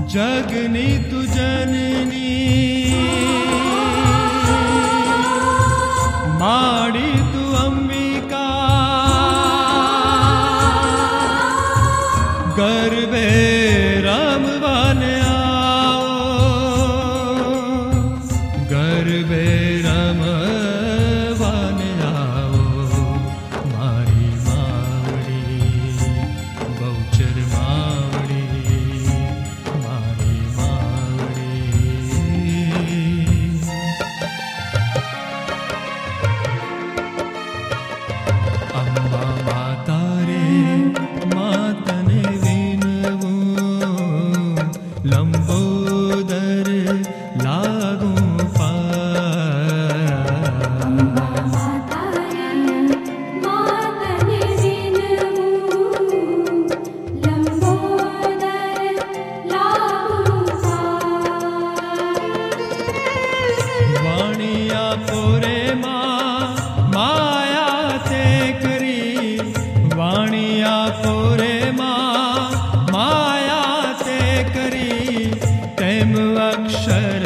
जगनी तु जननी माड़ी तु अंबिका गर्भे रमवन आओ गर्भे रमवन आओ मारी मावड़ी बहुचर मावड़ी मारी मावड़ी अम्बा माता रे मातने विनवू लंबोदर लागू वाणिया पोरे माया ते करी वाणिया पोरे माया ते करी तेम अक्षर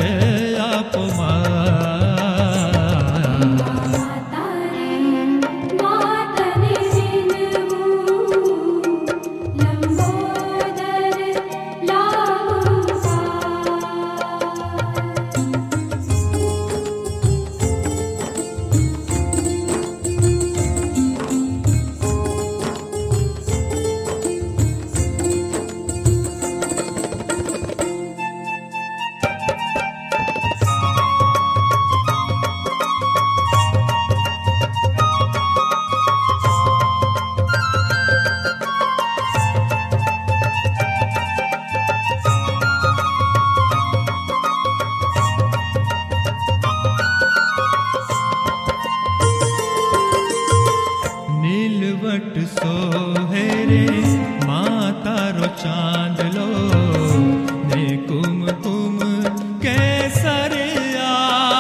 नीलवट सोहेरे माता रो चांद लो ने कुमकुम केसरिया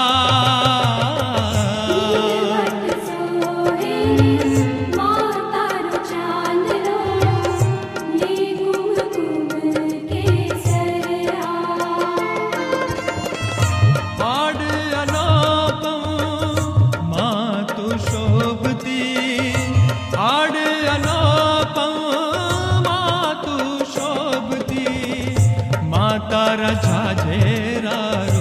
आड़ अनापम मातु शोभती आड़ अनापम मातु शोभती माता रजा जेरा रो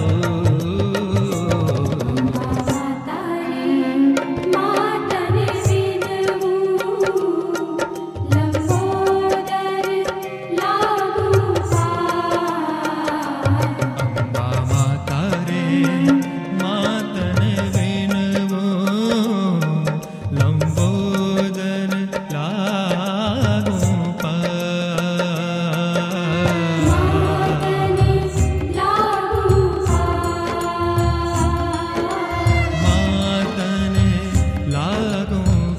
अम्बा माता रे मातने विनवो लंबोदर लागू मातने लागू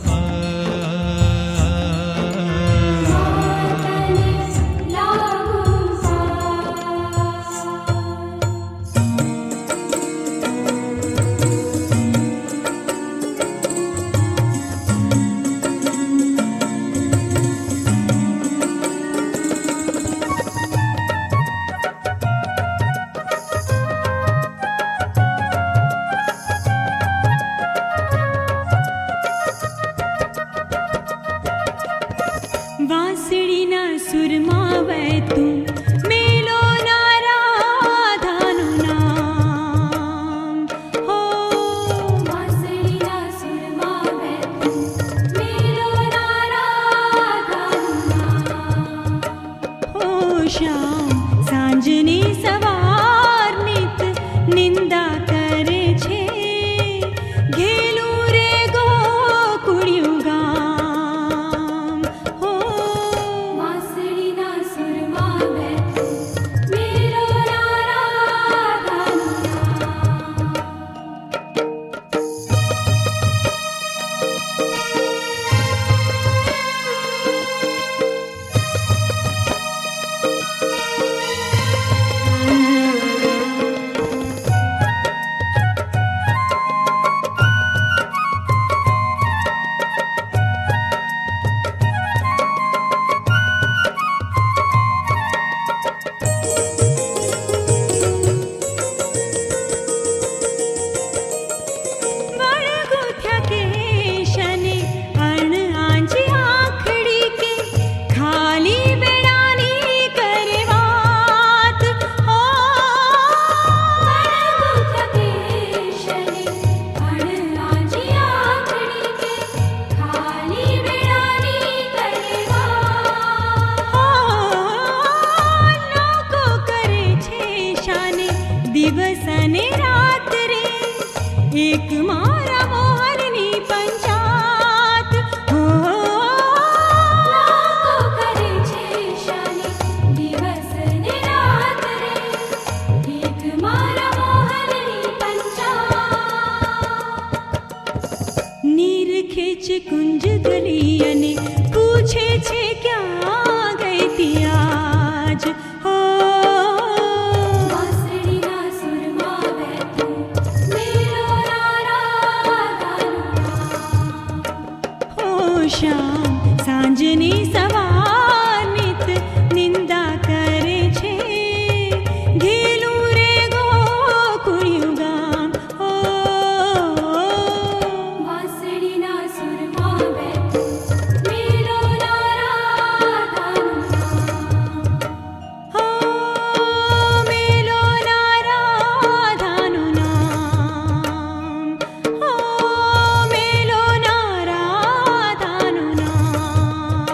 वांसड़ी ना सुरमावे तू मेलो ना राधानु नाम हो वांसड़ी ना सुरमावे तू मेलो ना राधानु नाम हो श्याम सांजनी सवार नित निंदा करे छे घेलू रे गोकुळिયું ગામ हो वांसळीना बीच कुंज गलियन पूछे छे क्या गई थी आज हो वासड़ी ना सुरमा बैठू मेरो हो श्याम सांजनी सवार नित निंदा करे छे घेलू रे गोकुळियु गाम हो वासड़ी ना सुरमा बैठू मेरो हो मेलो नाराधानु नाम हो मेलो नाराधानु नाम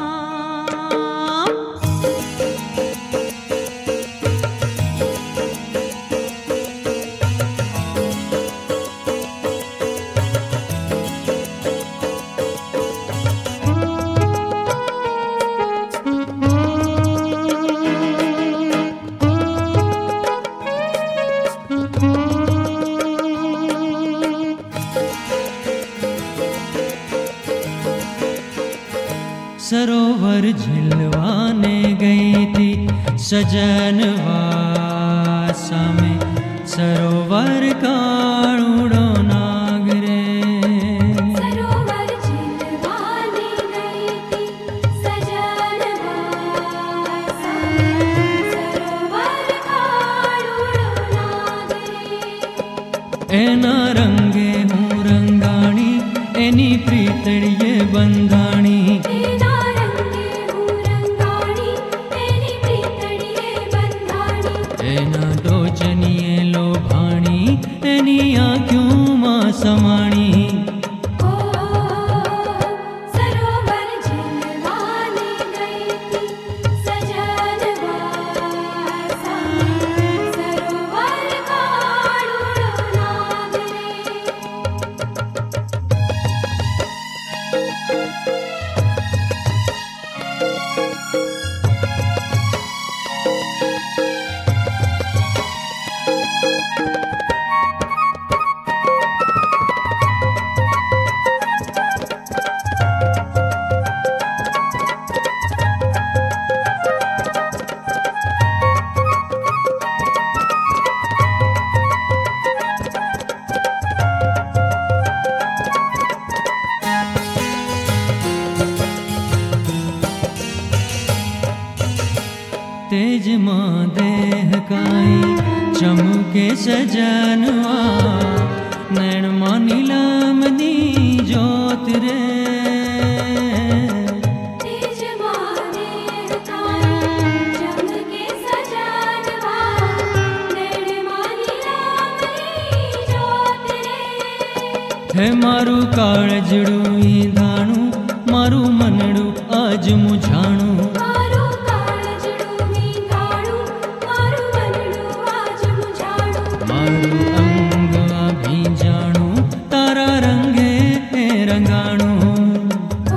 सरोवर झिलवाने गई थी सजनवा सामे सरोवर काळूड़ो नागरे सरोवर झिलवाने गई थी सजनवा सरोवर काळूड़ो नागरे एना रंगे हूँ रंगाणी एनी प्रीतड़िये बंधाणी एना रंगे हूँ रंगाणी एनी प्रीतड़िये बंधाणी एना डोचनिये लोभाणी एनी आँख्यों मां समाणी ओ सरोवर झिलवाने गई थी सजनवा सरोवर काळूड़ो नागरे तेज मां देह काई चमके सजनवा नैन मां नीलम दी जोत रे तेज माने ताई चमके सजनवा नैन मानी रामनी जोत रे हे मारू काळजड़ू ईंधाणू मारू मनड़ू आज मुझाणू मारू काळजड़ू मींधाणू मारू मनडू आज मुझाणू मारू अंग भींजाणू तारा रंगे रंगाणू ओ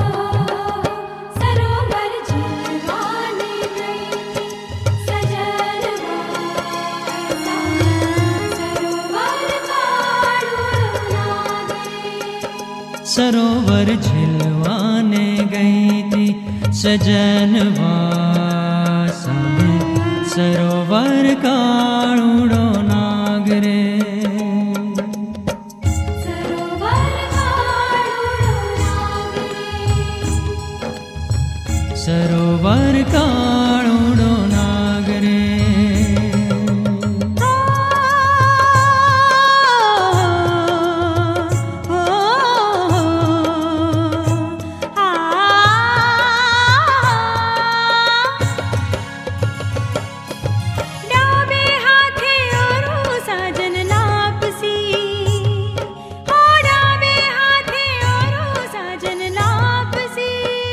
सरोवर झिलवाने गई थी सजनवा सरोवर काळूड़ो नागरे सरोवर झिलवाने गई थी सजनवा सामे सरोवर काळूड़ो नागरे सरोवर काळूड़ो नागरे सरोवर काळूड़ो नागरे डाबे हाथे ओरो साजन लापसी हो डाबे हाथे ओरो साजन लापसी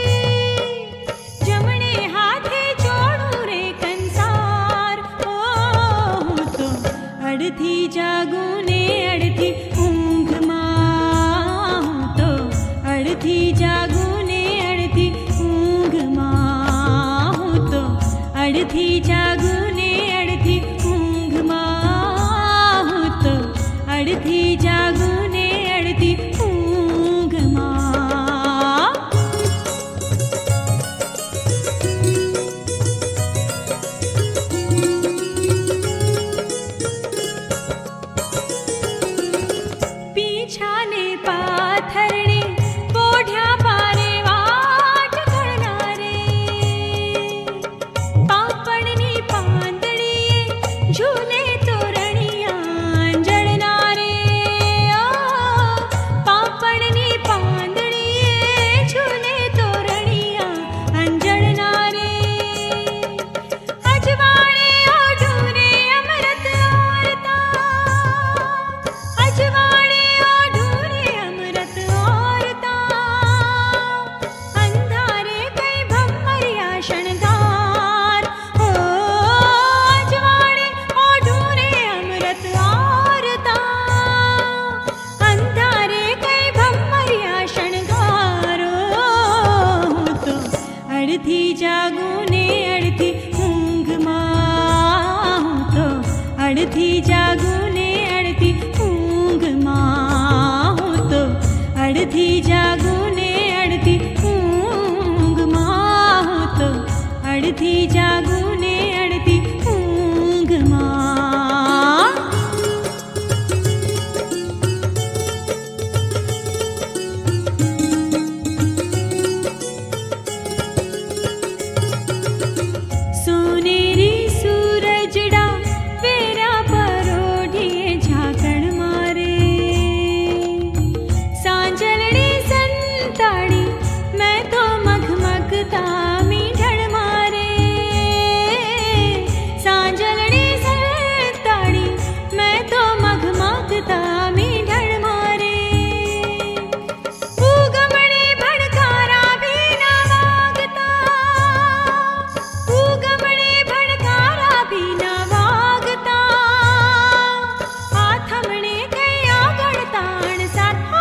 जमणे हाथे जोड़ू रे कंसार हो હું તો અડધી જાગું ને અડધી ઊંઘમાં હું તો અડધી જાગું ને અડધી ઊંઘમાં હું તો અડધી જાગું ને અડધી ઊંઘમાં હું તો અડધી જાગું ને અડધી ઊંઘમાં अड़थी जागूं ने अड़थी ऊंघ मां हूँ तो अड़थी जागूं ने अड़थी ऊंघ मां। सोनेरी सूरजड़ा वेरा पर ओढ़िए झाकण मारे, सांजलड़ी संताड़ी मैं तो मखमखता मीढड़ मारे, सांजलड़ी संताड़ी मैं तो मखमखता मीढड़ मारे। उगमणे भड़कारा भी न वागता, उगमणे भड़कारा भी न वागता, आथमणे गया गणताण साथा,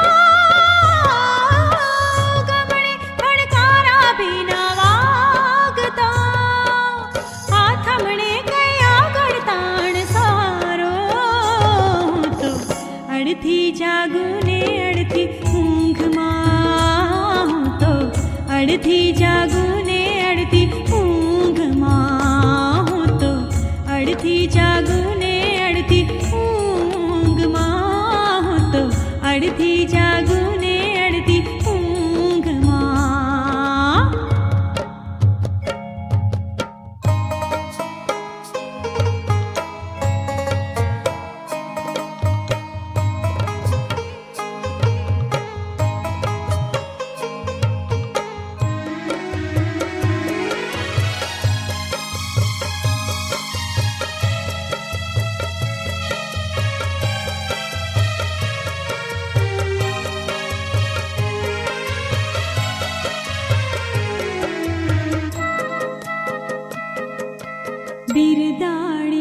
उगमणे भड़कारा भी न वागता, आथमणे गया गणताण सारो। तो अड़थी जागूं ने अड़थी ऊंघ मां हूँ तो अड़थी जागूं ने अड़थी ऊंघ मां हूँ तो अड़थी जागूं ने अड़थी ऊंघ मां हूँ तो अड़थी जागूं ने अड़थी ऊंघ मां। बिरदाड़ी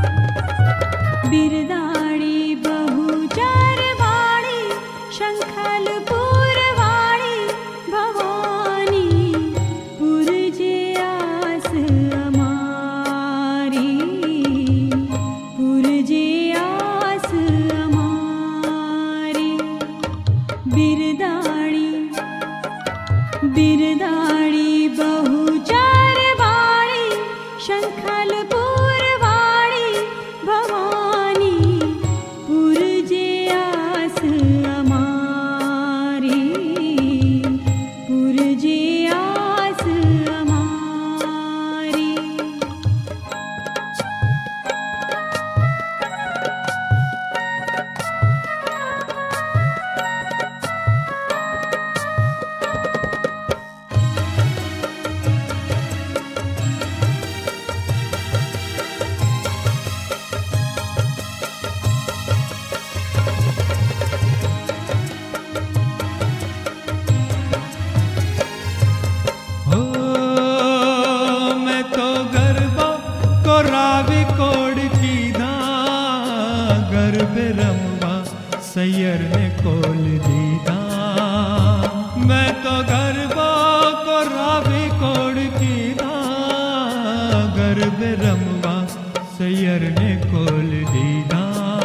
बिरदाड़ी बहुचरवाड़ी शंखलपुरवाड़ी भवानी पुरजे आस अमारी, पुरजे आस अमारी। बिरदाड़ी बिरदाड़ी बहुचरवाड़ी शंखलपुरवाड़ी भवानी पुरजे आस अमारी, पुरजे आस अमारी। हो मैं तो गरबा को रावी कोड़ की दा, गर्भ रमवा सैयर ने कोल दीदा। मैं तो गरबा को रावी कोड़ की दा, गर्भ रमवा सैयर ने कोल दीदा।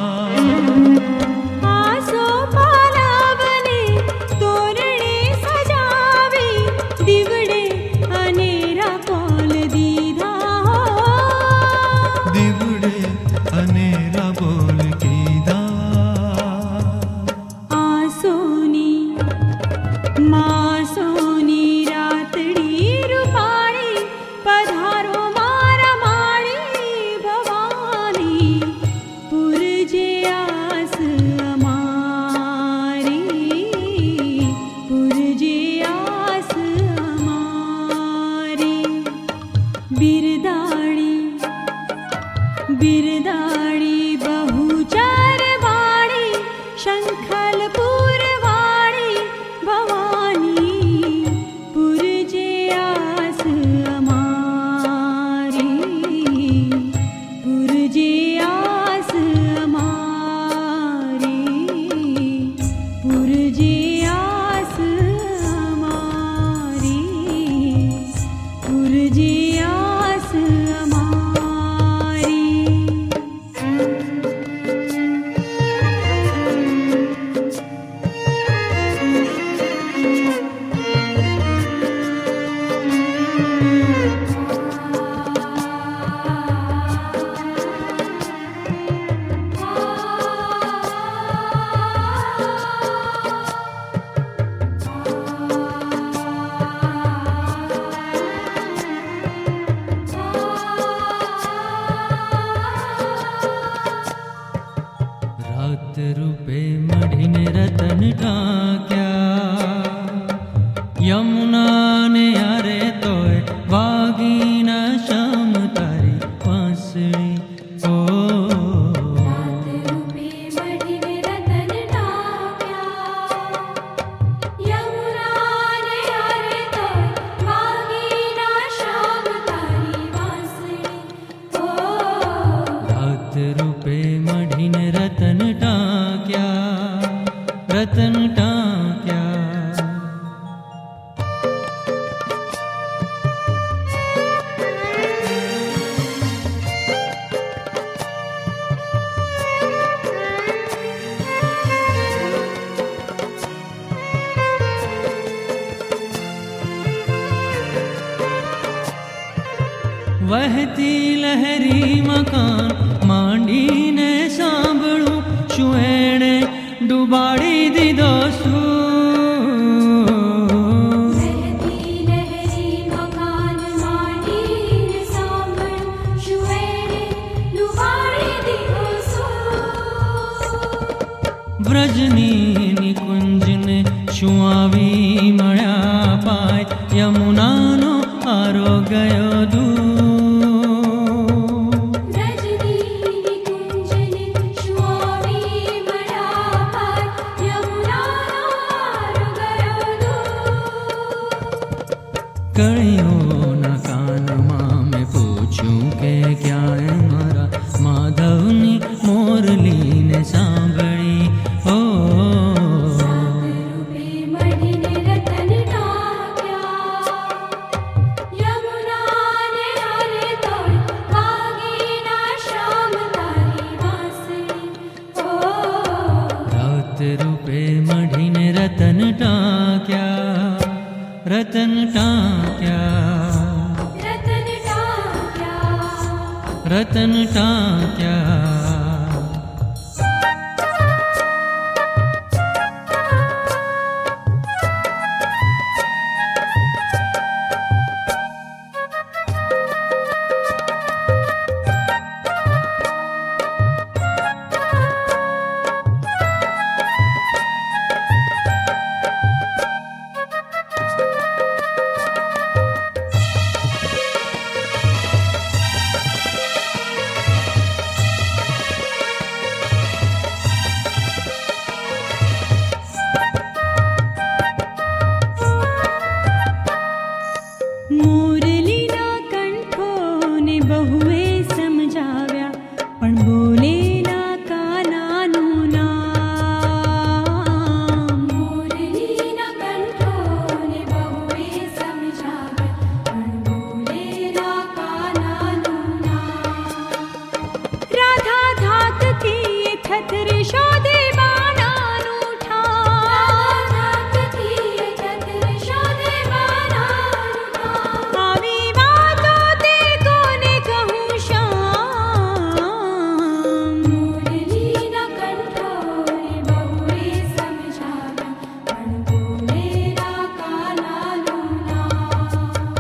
आसो पालावने तोरणे सजावी, दिवड़े अनेरा कोल दीधा हो, दिवड़े अनेरा बोल कीदा। आसोनी मासोनी रातड़ी रूपाणी पधारो मारा माड़ी भवानी पुरजे आस अमारी, पुरजे आस अमारी। बिरदाड़ी बिरदाड़ी बहुचरवाड़ी शंखलपुरवाड़ी भवानी यमुना ने यारे तोय वागी न श्याम तारी बांसुरी ओ रात रूपे मढ़िने रतन टाक्या यमुना ने यारे तोय वागी ना श्याम तारी बांसुरी ओ रात रूपे मढ़िने रतन टाक्या रतन टाक्या वहती लहरी मकान मांडी ने सांभळू शुएणे डुबाड़ी दीदो सू बहती लहरी मकान मांडी ने सांभळू शुएणे डुबाड़ी दीदो सू व्रजनी निकुंज ने शुआवी मळ्या पाय यमुनानो आरो गयो दू रजनी निकुंजने शुआवी मळ्या पाय यमुना नार गयो दू कळियो न कान मां मैं पूछूं के क्या है मारा माधवनी मोरली ने सांभળી ओ रूपे मढ़िने रतन टाक्या यमुना ने यारे तोय वागी ना श्याम तारी बांसुरी ओ रात रूपे मढ़ीने रतन टाक्या रतन टाक्या रतन टाक्या रतन टाक्या મોરલીના કંઠોને બહુએ સમજાવ્યા પણ બોલે ના કાનાનું નામ મોરલીના કંઠોને બહુએ સમજાવ્યા પણ બોલેલા કાનાનું નામ રાધા ધાકથી થથરે શોધે બાણાનું ઠામ નાકથી ચતર શોધે બાનાનું આવી વાતો તે કોને કહું શ્યામ મોરલીના કંઠોને બહુએ સમજાવ્યા પણ બોલેલા કાનાનું નામ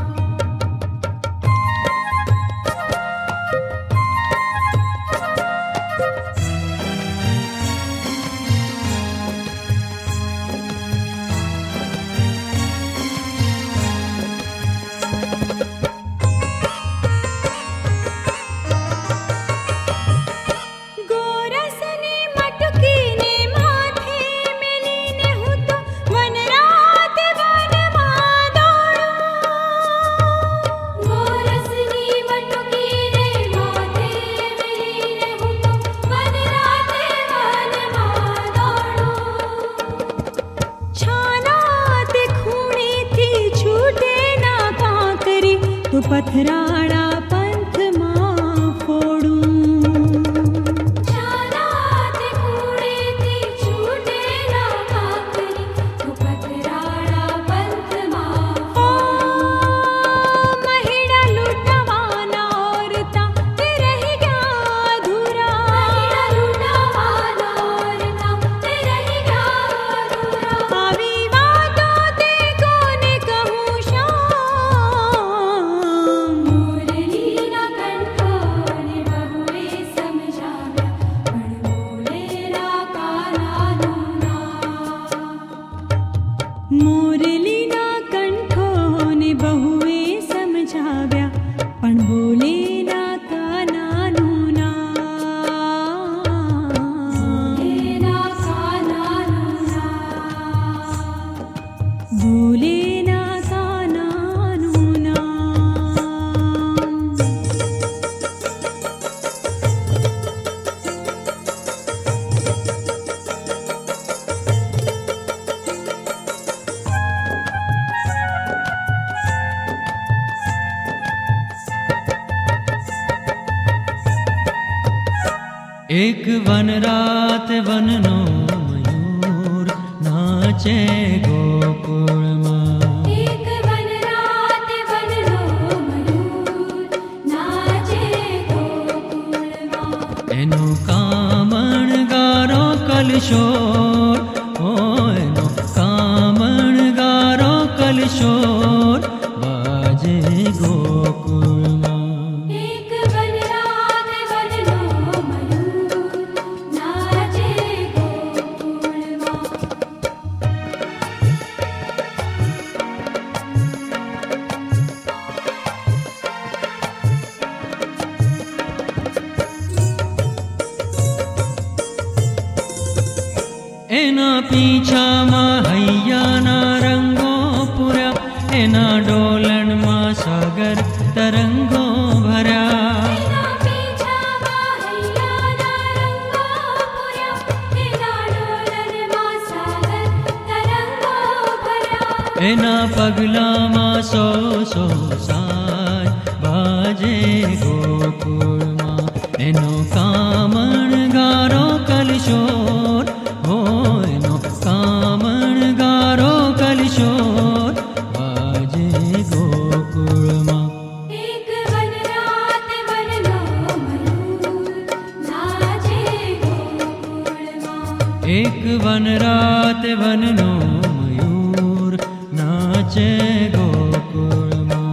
ગોરસને મટકીને માથે મેલીને હું તો વનરાત વનમાં દોડું ગોરસની મટકીને માથે મેલીને હું તો વનરાતે વનમાં દોડું છાના તે ખૂણેથી છૂટે ના કાંકરી તો પથરાળા પંથમાં ફોડું ચાલાતે કુડેથી છૂટે ના કાકરી તું પથરાળા પંથમાં ઓ મહિડા લૂંટવાના ઓરતા તે રહી ગયા અધૂરા મહિડા લૂંટવાના ઓરતા તે રહી ગયા અધૂરા આવી વાતો તે કોને કહું શ્યામ મોરલી एक वन रात वननो मयूर नाचे गोकुल मां। एक वन रात वननो मयूर नाचे गोकुल मां। एनो कामण गारो कलशोर, ओ एनो कामण गारो कलशोर बाजे गोकुल मां। एक वन रात वननो मयूर नाचे गोकुल मां। एना पीछा मा हैया ना रंगो पुरा, एना डोलन मा सागर तरंगो भरा। एना पीछा माहैया ना रंगो पुरा, एना डोलन मा सागर तरंगो भरा। एना पगला मा सो सो साय बाजे गोकुल मा। एनो कामण गारो कलशोर, हो एनो कामण गारो कलशोर बाजे गोकुल मा। एक वन रात वननो मयूर नाचे गोकुल मां। एक वन रात वननो मयूर नाचे गोकुल मां।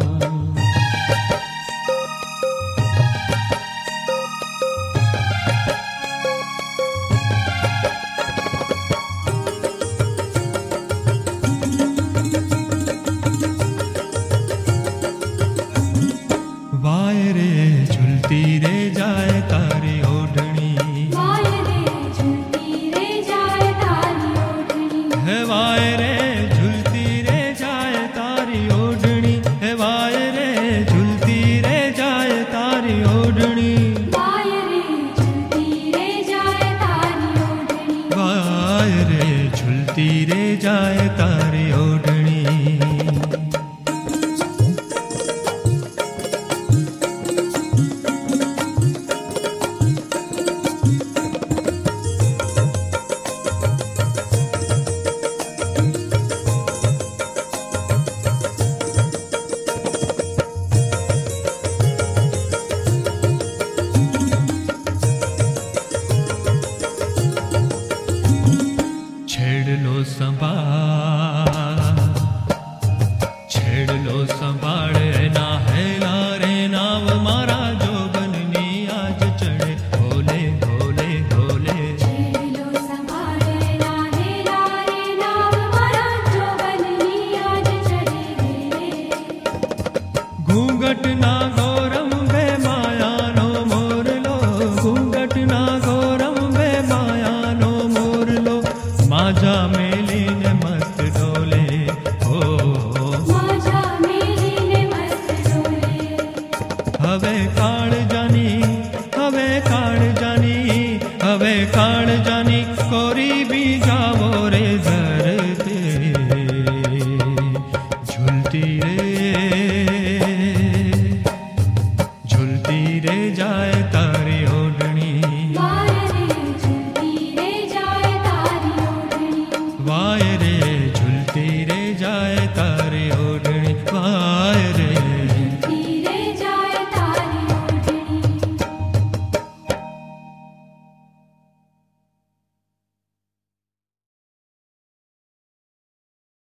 वाय रे झुलती रे जाए तारी ओढ़नी, वाय रे झुलती रे जाए तारी ओढ़नी। है वाय रे झुलती रे जाए तारी ओढ़नी, है वाय रे झुलती रे जाए तारी ओढ़नी। वाय रे झुलती रे जाए तारी ओढ़नी। वाय रे झुलती रे जाए तारी ओढ़नी। छेड़ लो संभाड़ ना है लारे नाव मारा जो बननी आज चढ़े भोले भोले भोले। छेड़लो संभाले ना है लारे नाव मारा जो बननी आज चढ़े गेले। घूंघट ना गौरम बे माया नो मोर लो, घूंघट ना गौरम बे माया नो मोर लो। माजा मेली ने मस्त डोले, माझा मेली ने मस्त डोले। हवे काळ जानी, हवे काळ जानी, हवे काळ जानी कोरी भी जावो रे धरते। झुलती रे जाए तारी